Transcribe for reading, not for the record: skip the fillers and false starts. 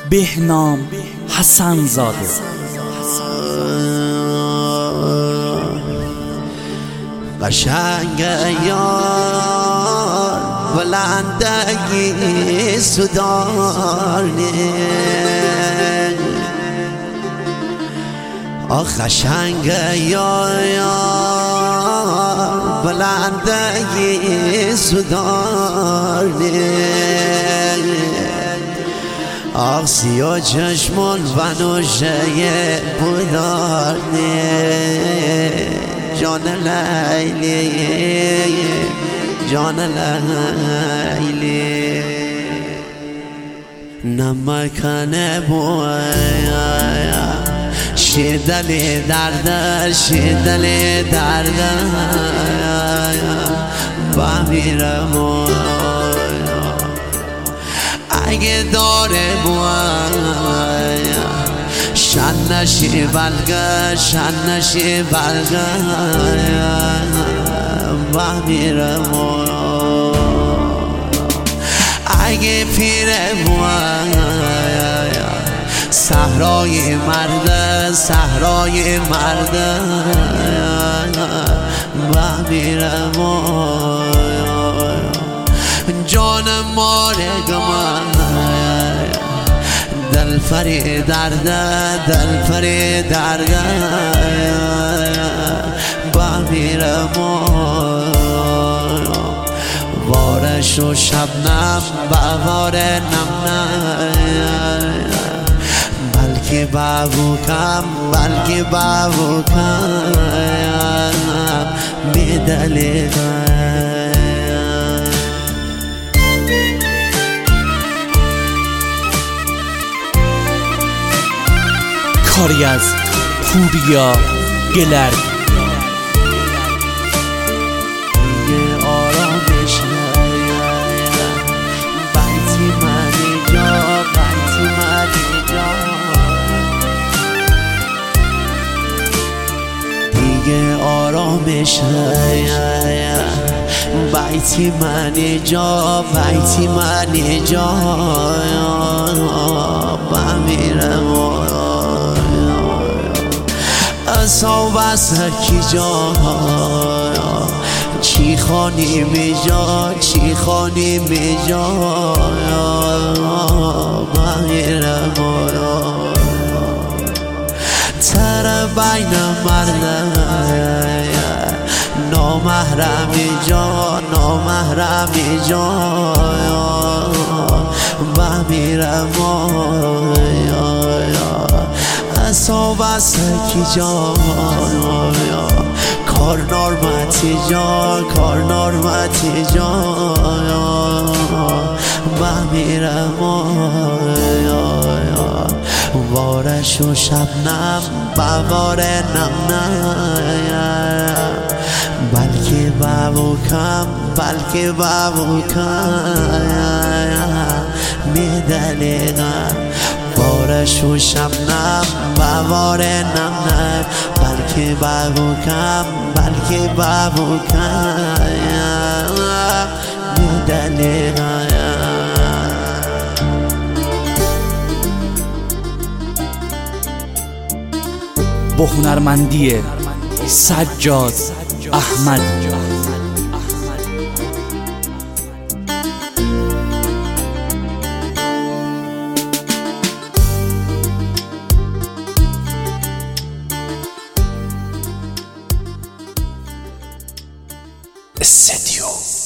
بهنام حسن زاده. قشنگ یار بلندگی سودانه، قشنگ یار بلندگی سودانه، سیاه چشمون و نوشه بودارنه، جان لیلی جان لیلی نمکنه بویا شدل درد شدل درد بمیرم اگه داره بویا شنشی بلگه شنشی بلگه بمیرم اگه پیره بویا صحرای مرده صحرای مرده بمیرم جان مارگم دل فری درده دل فری درده بمیرم وارش و شبنم بهار نم بلکه بابوکم بلکه بابوکم بیدلیدم کاری از پوریا گلرد. دیگه آرامش بیتی منی جا بیتی منی جا دیگه آرامش بیتی منی جا بیتی منی جا بمیرم اصاب سکی جا چی خانی می جا چی خانی می جا بمیرم تر بین مردم نامحرمی جا نامحرمی جا بمیرم اصاب سکی جا کار نارمتی جا کار نارمتی جا بمیرم وارش و شبنم بوار نم بلکه بابوکم بلکه بابوکم میدلیدم وارش و شبنم بوار نم بلکه بابوکم بلکه بابوکم میدلیدم با هنرمندی سجاد احمد. استدیو